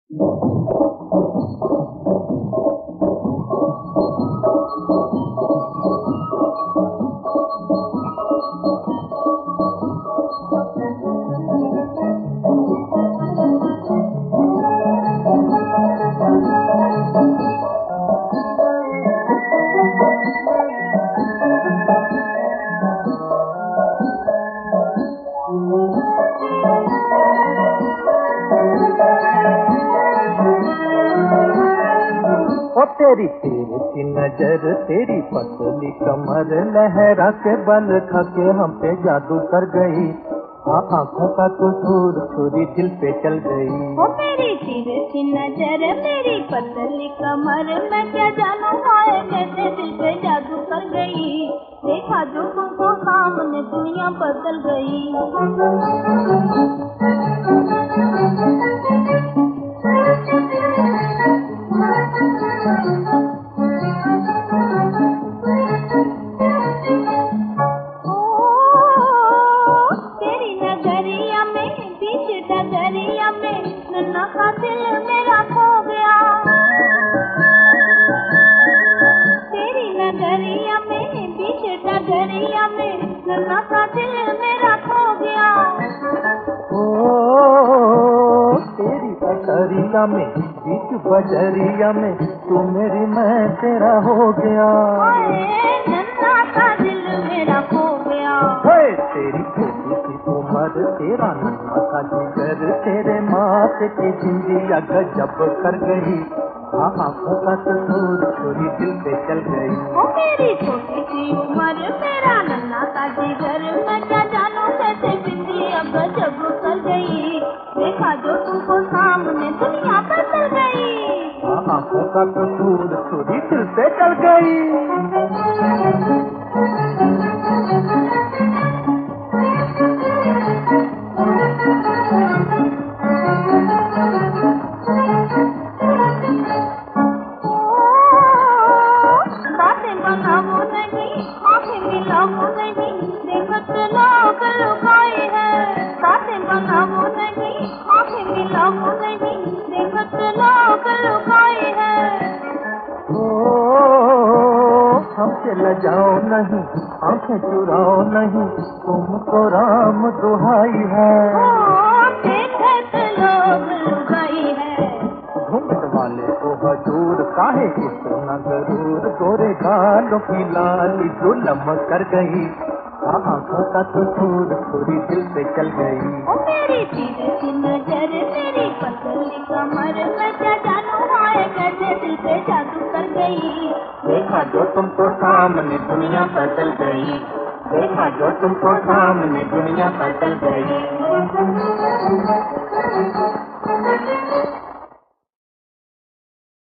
ओ तेरी तिरछी नजर, तेरी पतली कमर, लहरा के बल खा के हम पे जादू कर गई। आँखों का कसूर छुरी दिल पे चल गई। ओ मेरी तिरछी नजर, मेरी पतली कमर, मैं क्या जानूं हाय कैसे दिल पे जादू कर गई। देखा जो तुमको सामने दुनिया बदल गई। डगरिया में नन्हा सा दिल मेरा खो गया। तेरी नगरिया में बीच डगरिया में नन्हा सा दिल मेरा खो गया। ओ तेरी बजरिया में, बीच बजरिया में, तू मेरी मैं तेरा हो गया। नन्हा सा दिल मेरा खो गया। तेरी छोटी सी उम्र, तेरा नन्हा सा जिगर, तेरे माथे की जिंदगी गजब कर गई। आँखों का कसूर छुरी दिल पे चल गई। ओ मेरी छोटी सी उम्र, मेरा नन्हा सा जिगर, मैं क्या जानूं कैसे जिंदगी गजब कर गई। देखा जो तुमको सामने दुनिया बदल गई। आँखों का कसूर छुरी दिल पे चल गई। बनाओ नहीं, आँखें मिलाओ नहीं, देखत लोग लुकाए हैं। बातें बनाओ नहीं, आँखें मिलाओ नहीं, देखत लोग लुकाए हैं। हमसे लजाओ नहीं, आँखें चुराओ नहीं, तुमको राम दुहाई है। देखत लोग लुकाई है। घूंघट वाले को हजूर काहे इतना गरूर, गोरे गालों की लाली जुलम कर गई। आँखों का कसूर छुरी दिल पे चल गई। ओ मेरी तिरछी नजर, मेरी पतली कमर, मैं क्या जानूं हाय कैसे दिल पे जादू कर गई। देखा जो तुमको सामने दुनिया बदल गई। देखा जो तुमको सामने दुनिया बदल गई।